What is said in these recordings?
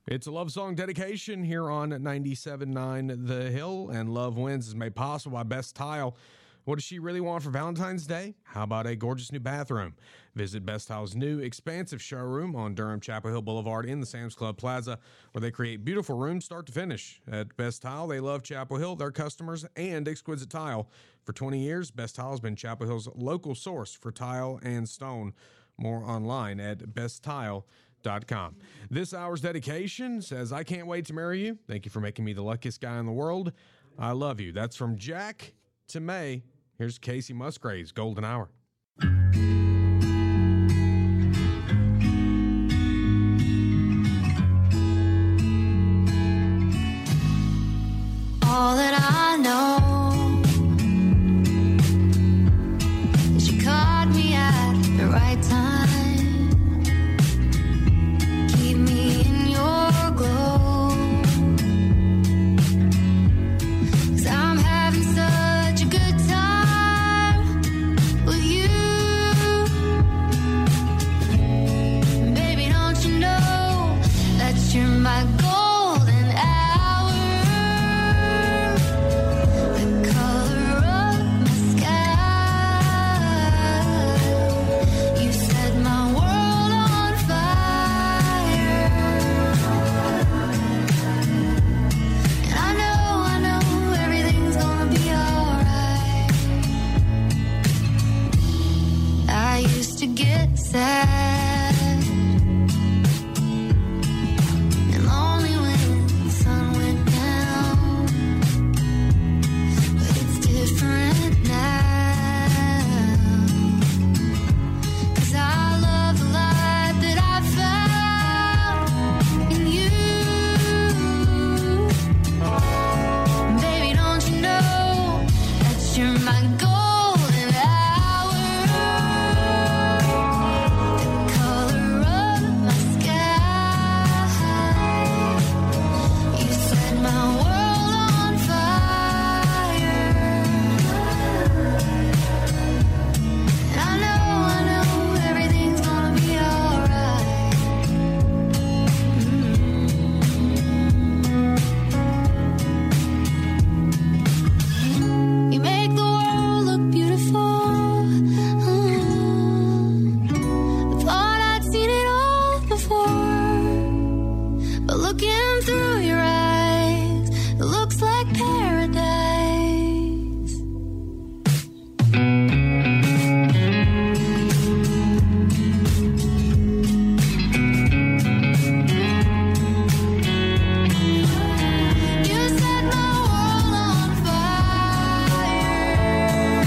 It's a love song dedication here on 97.9 The Hill, and Love Wins is made possible by Best Tile. What does she really want for Valentine's Day? How about a gorgeous new bathroom? Visit Best Tile's new expansive showroom on Durham Chapel Hill Boulevard in the Sam's Club Plaza, where they create beautiful rooms start to finish. At Best Tile, they love Chapel Hill, their customers, and exquisite tile. For 20 years, Best Tile has been Chapel Hill's local source for tile and stone. More online at besttile.com. This hour's dedication says, I can't wait to marry you. Thank you for making me the luckiest guy in the world. I love you. That's from Jack to May. Here's Casey Musgraves, Golden Hour. All that I know is you caught me at the right time. Keep me in your glow, 'cause I'm having such a good time with you. Baby, don't you know that you're my golden hour, the color of my sky. You set my world on fire, and I know everything's gonna be alright. I used to get sad and lonely when the sun went down, but it's different now, 'cause I love the light that I found in you. Baby, don't you know that you're my golden hour, the color of my sky. You set my world on fire, and I know everything's gonna be alright. You make the world look beautiful. I thought I'd seen it all before, but looking through your eyes, it looks like paradise. You set my world on fire,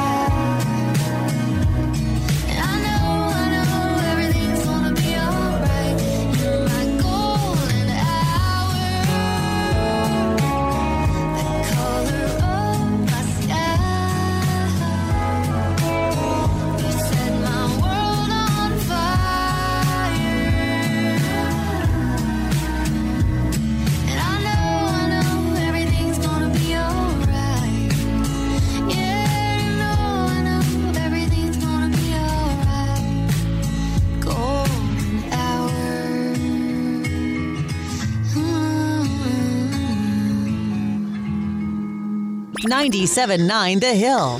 and I know everything's gonna be alright. You're my golden hour, the color of my sky. You set my world on fire, and I know everything's gonna be alright. Yeah, I know everything's gonna be alright. Golden hour. 97.9 The Hill.